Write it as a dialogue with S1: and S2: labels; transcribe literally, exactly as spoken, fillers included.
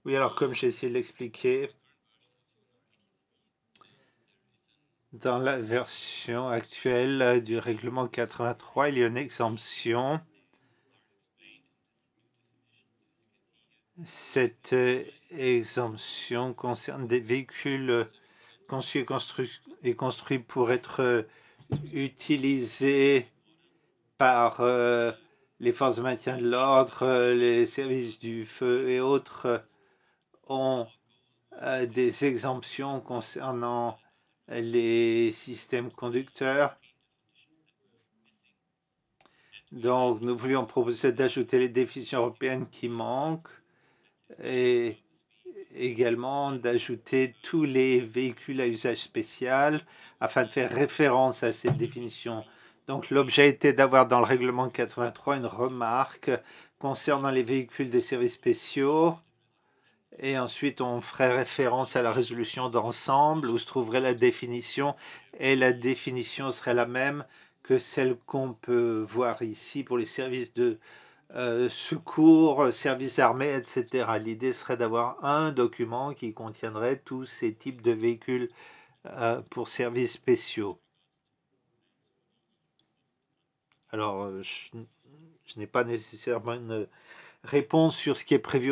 S1: Oui, alors comme j'ai essayé de l'expliquer, dans la version actuelle euh, du règlement quatre-vingt-trois, il y a une exemption. Cette euh, exemption concerne des véhicules euh, conçus et construits, et construits pour être euh, utilisés par euh, les forces de maintien de l'ordre, euh, les services du feu et autres euh, ont euh, des exemptions concernant les systèmes conducteurs. Donc, nous voulions proposer d'ajouter les définitions européennes qui manquent et également d'ajouter tous les véhicules à usage spécial afin de faire référence à cette définition. Donc, l'objet était d'avoir dans le règlement quatre-vingt-trois une remarque concernant les véhicules de services spéciaux. Et ensuite, on ferait référence à la résolution d'ensemble où se trouverait la définition. Et la définition serait la même que celle qu'on peut voir ici pour les services de euh, secours, services armés, et cetera. L'idée serait d'avoir un document qui contiendrait tous ces types de véhicules euh, pour services spéciaux. Alors, euh, je, je n'ai pas nécessairement une réponse sur ce qui est prévu